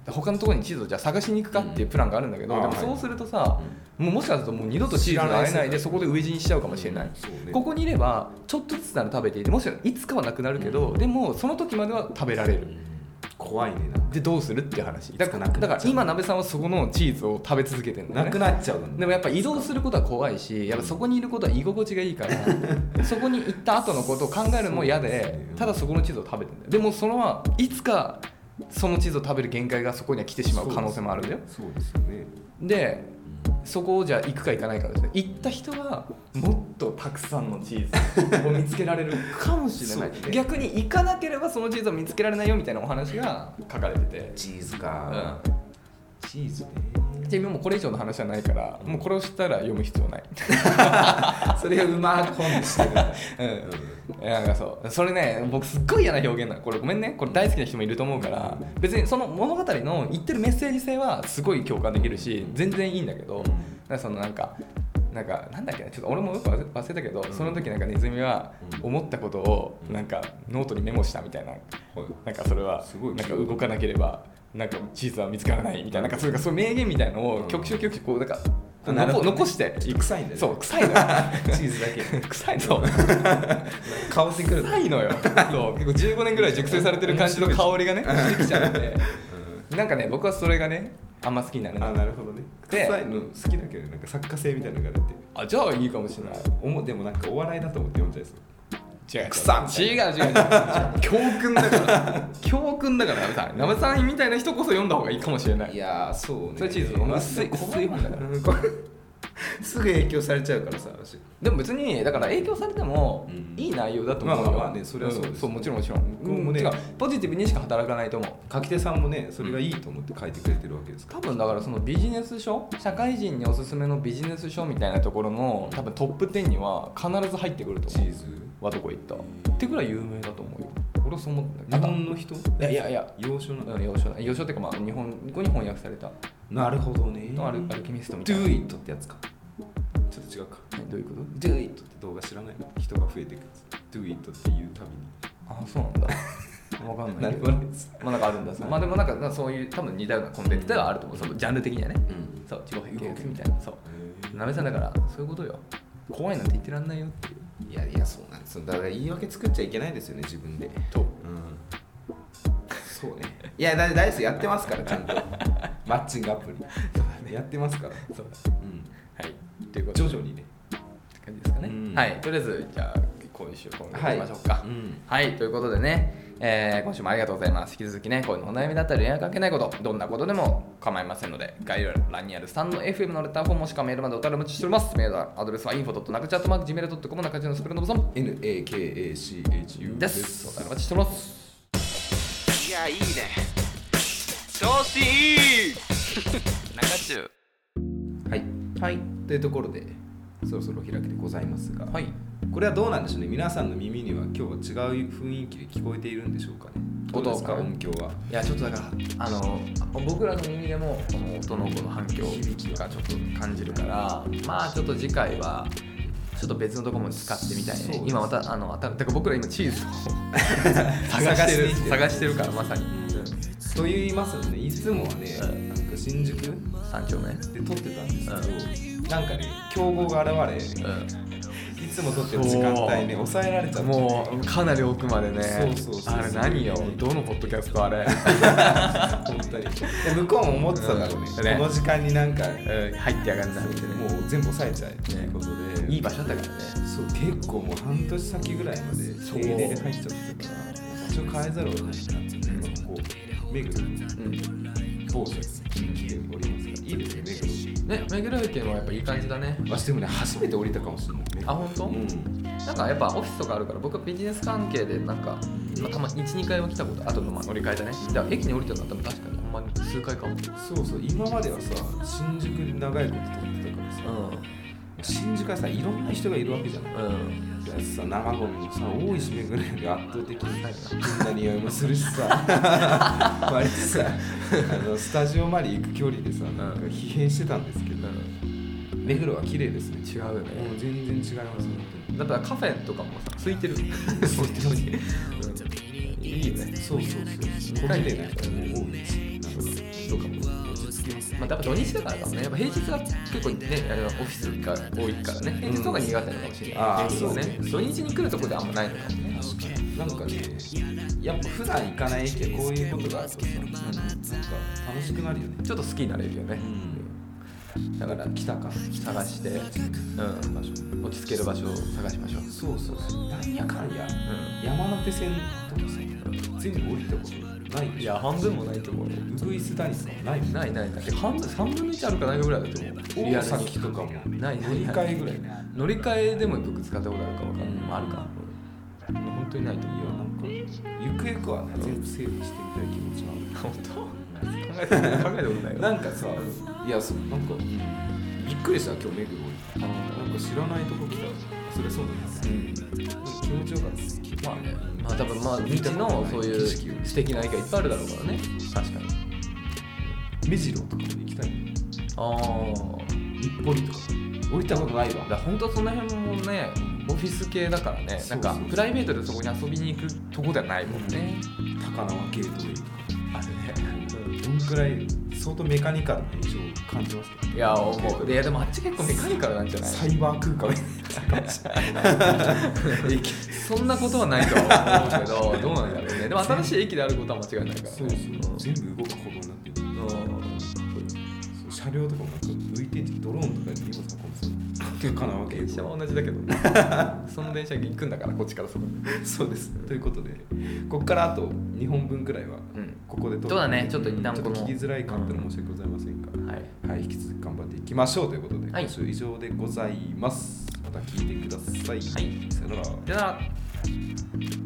他のところにチーズをじゃあ探しに行くかっていうプランがあるんだけど、でもそうするとさ、もしかするともう二度とチーズが会えないでそこで飢え死にしちゃうかもしれない、ここにいればちょっとずつなら食べていて、もしかしたらいつかはなくなるけど、でもその時までは食べられる、 怖いね。 でどうするっていう話だから今鍋さんはそこのチーズを食べ続けてるんだよね。 なくなっちゃう。 でもやっぱ移動することは怖いし、やっぱそこにいることは居心地がいいからそこに行った後のことを考えるのも嫌で、ただそこのチーズを食べてるんだよ。でもそのはいつかそのチーズを食べる限界がそこには来てしまう可能性もあるんだよ。 そうですよね。 でそこをじゃあ行くか行かないかですね。行った人はもっとたくさんのチーズを見つけられるかもしれない、ね、逆に行かなければそのチーズを見つけられないよみたいなお話が書かれてて、 チーズか、チーズね。 でもこれ以上の話はないから、もうこれを知ったら読む必要ないそれがうまく本にしてるんだなんかそうそれね、僕すっごい嫌な表現なのこれ。ごめんね、これ大好きな人もいると思うから、別にその物語の言ってるメッセージ性はすごい共感できるし全然いいんだけど、そのなんだっけな、ちょっと俺もよく忘れたけど、その時なんかネズミは思ったことをなんかノートにメモしたみたいな、なんかそれはなんか動かなければなんかチーズは見つからないみたいな、なんかそういう名言みたいなのを局所こうなんか残して臭いんだよね。 そう臭いのよチーズだけ臭いの香ってくる臭いのよそう結構15年ぐらい熟成されてる感じの香りがねしてきちゃうんでなんかね、僕はそれがねあんま好きになる。 なるほどね。臭いの好きだけど、なんか作家性みたいなのが出て、 じゃあいいかもしれない。 でもなんかお笑いだと思って読んじゃいそう。 違う教訓だから教訓だからさ、ナベさんみたいな人こそ読んだ方がいいかもしれない。 いやそうね。 それチーズの薄い本だからすぐ影響されちゃうからさ。 でも別にだから影響されてもいい内容だと思うよ。 まあね、それはそうです。 そう、もちろんポジティブにしか働かないと思う。 書き手さんもね、それがいいと思って書いてくれてるわけですから。 多分だからそのビジネス書、社会人におすすめのビジネス書みたいなところの多分トップ10には必ず入ってくると思う。 チーズはどこ行ったってくらい有名だと思うよ。俺はそう思って日本の人？ いや洋書なの？ 洋書っていうか、まあ日本語に翻訳された。 なるほどね。 アルケミストみたいな。 Do it ってやつか。ちょっと違うか。 どういうこと？ Do it って動画知らないの？人が増えていくやつ。Do it っていうたびに。 そうなんだ。わかんないけど。まあなんかあるんだ。まあでもなんかそういう多分似たようなコンテンツではあると思う。そのジャンル的にはね。そう、自己変形みたいな。そう。なべさんだからそういうことよ。怖いなんて言ってらんないよっていう。 いやそうなんです。だから言い訳作っちゃいけないですよね、自分で。そうね。いや大です、やってますからちゃんとマッチングアプリ。やってますから。 そうだ。はい。ということで徐々にね。 って感じですかね。はい。とりあえずじゃあ今週行きましょうか。はい。ということでね。今週もありがとうございます。引き続きね、恋のお悩みだったり恋愛関係ないこと、どんなことでも構いませんので、概要欄にあるスタンド FM のレターフォームもしくはメールまでお便りお待ちしております。メールアドレスは info.nakachu@gmail.com 中地のスペルのボタン NAKACHU です。お便りお待ちしております。 いや、いいね。調子いい中中。 はいというところでそろそろ開けてございますが、 はい、 これはどうなんでしょうね。皆さんの耳には今日は違う雰囲気で聞こえているんでしょうかね。どうですか、音響は。 いやちょっとだから僕らの耳でもこの音のこの反響がちょっと感じるから、まあちょっと次回はちょっと別のところも使ってみたいね。今まただから僕ら今チーズを探してるからまさに。 と言いますので、いつもはね、なんか新宿 3丁目で撮ってたんですけど、なんかね競合が現れ、いつも撮ってる時間帯ね抑えられちゃって、 もうかなり奥までね。 そうあれ何よ、どのポッドキャストあれ本当に。で向こうも思ってただろうね、この時間になんか入ってやがるんだってね。 もう全部抑えちゃえということで、 いい場所だったからね。 そう結構もう半年先ぐらいまで定例で入っちゃってたから、場所変えざるを得ないなってね。今こう目黒某所に来ておりますから、いいですね目黒駅もやっぱいい感じだね。 でもね初めて降りたかもしれないね。 あ、本当？なんかやっぱオフィスとかあるから、僕はビジネス関係でなんか、たまに 1,2 回は来たことあと乗り換えだね。だから駅に降りたのは多分確かにほんまに数回かも。 そう今まではさ新宿で長いこと撮ってたからさ、新宿はさいろんな人がいるわけじゃない。さ生ゴミもさ大石目ぐらいで圧倒的に変な匂いもするしさ割とさスタジオまで行く距離でさなんか疲弊してたんですけど、目黒は綺麗ですね。 違うよね。 もう全然違いますね。 だからカフェとかもさ空いてる。いいよね。 そう小綺麗な人も多いし、 とかも落ち着きます。まあ多分土日だからかもね。やっぱ平日は結構ねオフィスが多いからね。平日の方が苦手なのかもしれない。 ああそうね。土日に来るとこであんまないのかもね。 なんかね、やっぱ普段行かない駅はこういうことがあるとさ、なんか楽しくなるよね。 ちょっと好きになれるよね。だから来たか探して、落ち着ける場所を探しましょう。 そうそうそう。なんやかんや、山手線とかさ、全部降りたことないでしょ。 いや半分もないと思うよ。 ウグイス谷とかもないもん。 ない。半分3分の1あるかないかぐらいだと思う。 大崎とかもない乗り換えぐらいね。 乗り換えでもよく使ったことあるか分かんない。あるか。本当にないと思う。 いやなんかゆくゆくはね全部整理してみたい気持ちがある。 本当？考えたことないよ。 なんかさ、いやそうなんかびっくりした今日目黒に。なんか知らないとこ来た。それそうなんです。気持ちよかったです。 まあね。まあ多分未知のそういう素敵な駅がいっぱいあるだろうからね。確かに。 目白とかも行きたい。日暮里とか降りたことないわ。 だ本当その辺もねオフィス系だからね。なんかプライベートでそこに遊びに行くとこではないもんね。 高輪ゲートウェイとかあるね。 どんくらい相当メカニカルな印象を感じますけど。 いや思う。でもあっち結構メカニカルなんじゃない？ サイバー空間みたいな。 そんなことはないとは思うけどどうなんだろうね。でも新しい駅であることは間違いないから、ね。 そう全部動く歩道になってる。車両とかもなんか浮いててドローンとかに荷物運んでそうかなわけ。 電車は同じだけどその電車に行くんだからこっちからそこに。 そうです。ということでここからあと2本分くらいはここで撮る。 そうだね。ちょっと一旦この聞きづらいかったら申し訳ございませんが、はい、引き続き頑張っていきましょうということで、今週以上でございます。また聞いてください。 はい、 さよなら。 さよなら。